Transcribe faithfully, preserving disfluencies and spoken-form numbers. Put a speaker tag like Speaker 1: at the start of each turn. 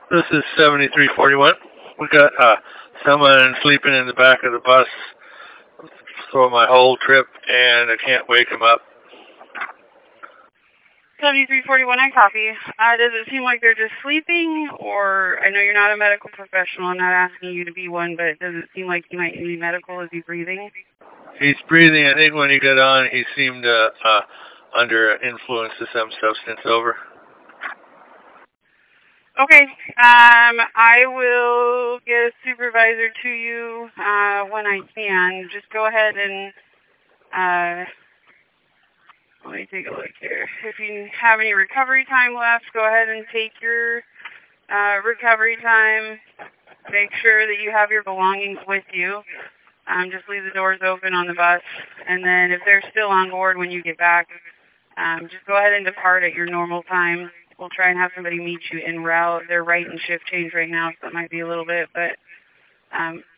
Speaker 1: This is seventy-three forty-one. We got uh, someone sleeping in the back of the bus for my whole trip, and I can't wake him up.
Speaker 2: seventy-three forty-one, I copy. Uh, does it seem like they're just sleeping, or I know you're not a medical professional, I'm not asking you to be one, but does it seem like he might need medical? Is he breathing?
Speaker 1: He's breathing. I think when he got on, he seemed uh, uh, under influence of some substance. Over.
Speaker 2: Okay. Um, I will get a supervisor to you uh, when I can. Just go ahead and uh, let me take a look here. If you have any recovery time left, go ahead and take your uh, recovery time. Make sure that you have your belongings with you. Um, just leave the doors open on the bus. And then if they're still on board when you get back, um, just go ahead and depart at your normal time. We'll try and have somebody meet you en route. They're right in shift change right now, so it might be a little bit, but um,